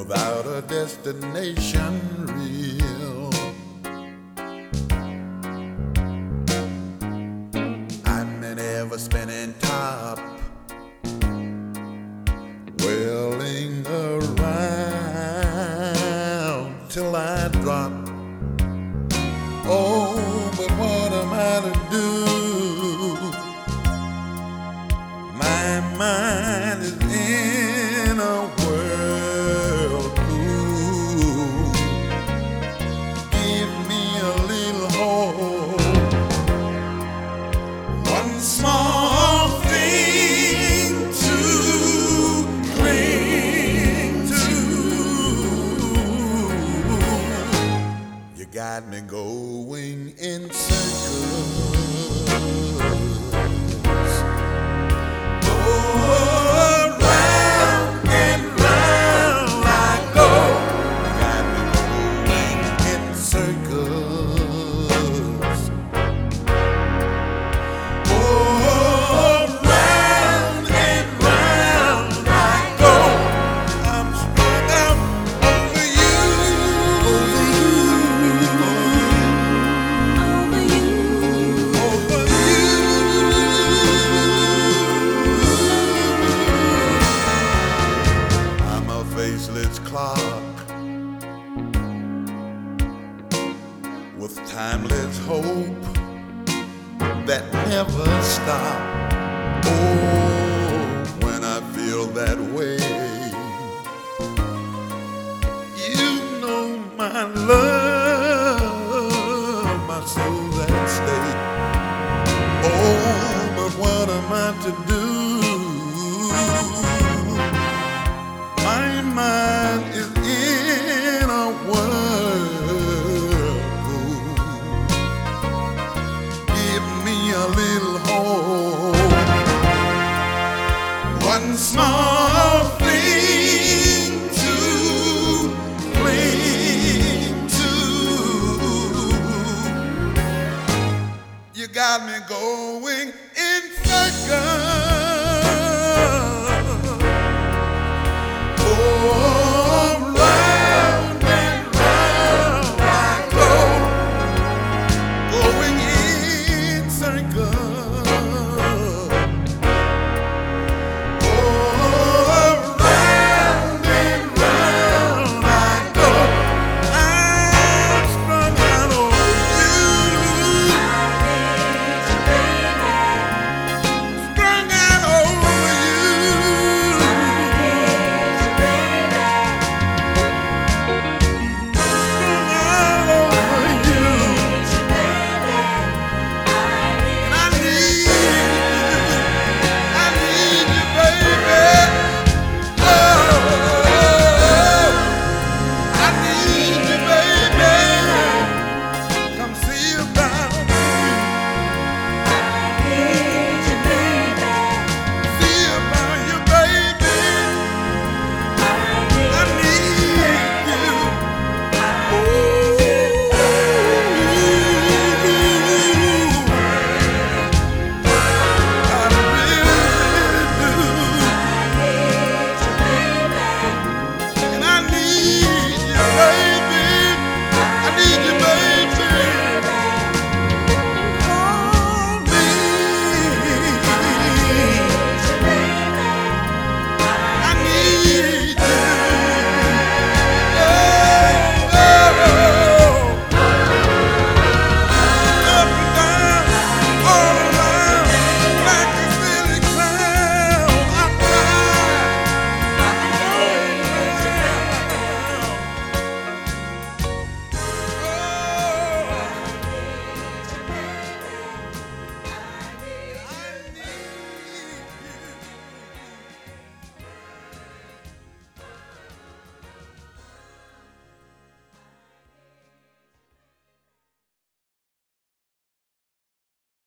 without a destination real. I'm an ever-spinning top, whirling around till I drop. Oh, but what am I to do? My mind is in a whirlpool. Give me a little hope, one small thing to cling to. You got me going in circles. Faceless clock with timeless hope that never stops. Oh, when I feel that way, you know my love, my soul's at stake. Oh, but what am I to do? My mind is